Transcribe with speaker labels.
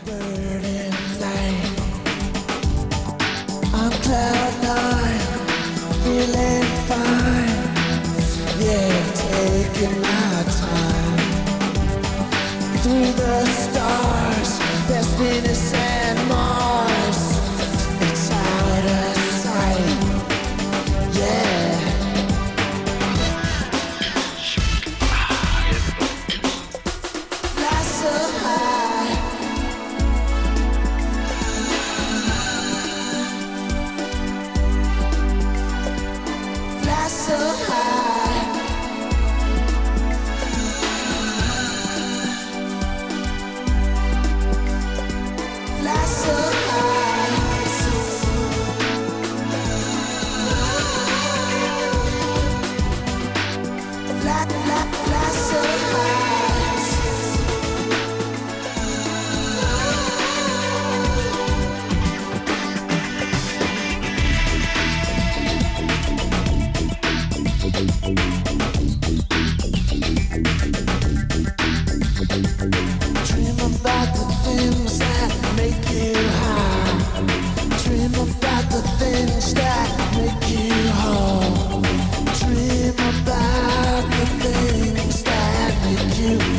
Speaker 1: burning flame. On cloud nine, feeling fine. Yeah, taking my time through the stars. There's Venus and Mars. It's out of sight. Yeah. Fly so high. Fly so high. Fly so high. Fly, fly, fly so high. Dream about the things that make you high. Dream about the things that make you whole. Dream about the things that make you